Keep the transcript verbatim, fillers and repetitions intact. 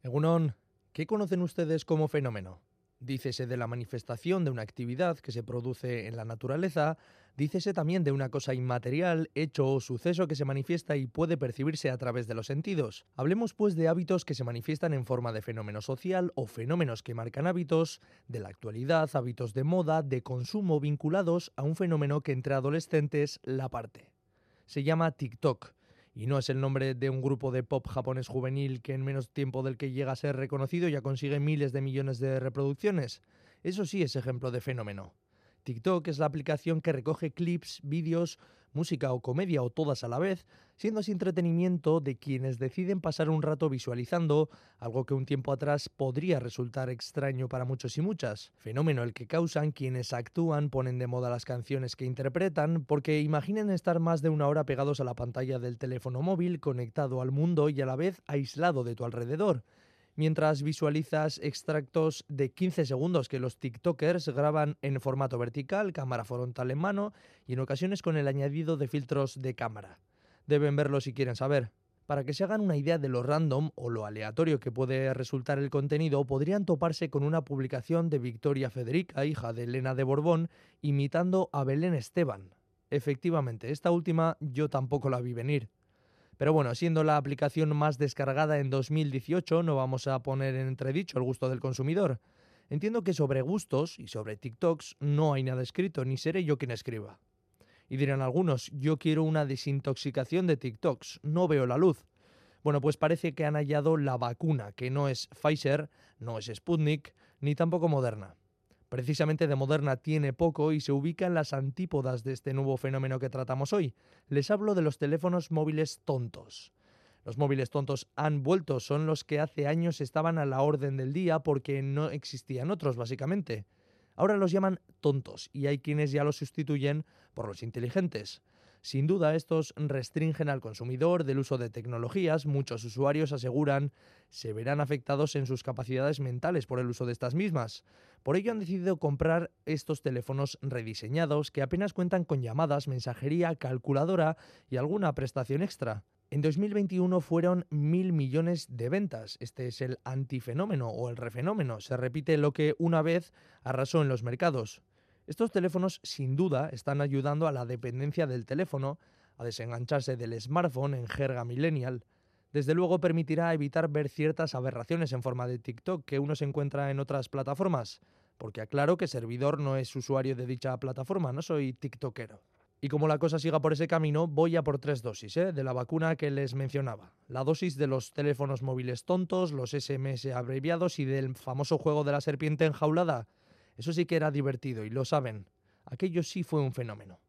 Egunon, ¿qué conocen ustedes como fenómeno? Dícese de la manifestación de una actividad que se produce en la naturaleza, dícese también de una cosa inmaterial, hecho o suceso que se manifiesta y puede percibirse a través de los sentidos. Hablemos pues de hábitos que se manifiestan en forma de fenómeno social o fenómenos que marcan hábitos, de la actualidad, hábitos de moda, de consumo vinculados a un fenómeno que entre adolescentes la parte. Se llama TikTok. Y no es el nombre de un grupo de pop japonés juvenil que en menos tiempo del que llega a ser reconocido ya consigue miles de millones de reproducciones. Eso sí es ejemplo de fenómeno. TikTok es la aplicación que recoge clips, vídeos, música o comedia o todas a la vez, siendo así entretenimiento de quienes deciden pasar un rato visualizando algo que un tiempo atrás podría resultar extraño para muchos y muchas. Fenómeno el que causan quienes actúan, ponen de moda las canciones que interpretan, porque imaginen estar más de una hora pegados a la pantalla del teléfono móvil, conectado al mundo y a la vez aislado de tu alrededor, mientras visualizas extractos de quince segundos que los tiktokers graban en formato vertical, cámara frontal en mano y en ocasiones con el añadido de filtros de cámara. Deben verlo si quieren saber. Para que se hagan una idea de lo random o lo aleatorio que puede resultar el contenido, podrían toparse con una publicación de Victoria Federica, hija de Elena de Borbón, imitando a Belén Esteban. Efectivamente, esta última yo tampoco la vi venir. Pero bueno, siendo la aplicación más descargada en dos mil dieciocho, no vamos a poner en entredicho el gusto del consumidor. Entiendo que sobre gustos y sobre TikToks no hay nada escrito, ni seré yo quien escriba. Y dirán algunos, yo quiero una desintoxicación de TikToks, no veo la luz. Bueno, pues parece que han hallado la vacuna, que no es Pfizer, no es Sputnik, ni tampoco Moderna. Precisamente de Moderna tiene poco y se ubica en las antípodas de este nuevo fenómeno que tratamos hoy. Les hablo de los teléfonos móviles tontos. Los móviles tontos han vuelto, son los que hace años estaban a la orden del día porque no existían otros, básicamente. Ahora los llaman tontos y hay quienes ya los sustituyen por los inteligentes. Sin duda, estos restringen al consumidor del uso de tecnologías. Muchos usuarios aseguran se verán afectados en sus capacidades mentales por el uso de estas mismas. Por ello han decidido comprar estos teléfonos rediseñados que apenas cuentan con llamadas, mensajería, calculadora y alguna prestación extra. En dos mil veintiuno fueron mil millones de ventas. Este es el antifenómeno o el refenómeno. Se repite lo que una vez arrasó en los mercados. Estos teléfonos, sin duda, están ayudando a la dependencia del teléfono, a desengancharse del smartphone en jerga millennial. Desde luego permitirá evitar ver ciertas aberraciones en forma de TikTok que uno se encuentra en otras plataformas, porque aclaro que servidor no es usuario de dicha plataforma, no soy tiktokero. Y como la cosa siga por ese camino, voy a por tres dosis ¿eh? de la vacuna que les mencionaba. La dosis de los teléfonos móviles tontos, los ese eme ese abreviados y del famoso juego de la serpiente enjaulada. Eso sí que era divertido y lo saben. Aquello sí fue un fenómeno.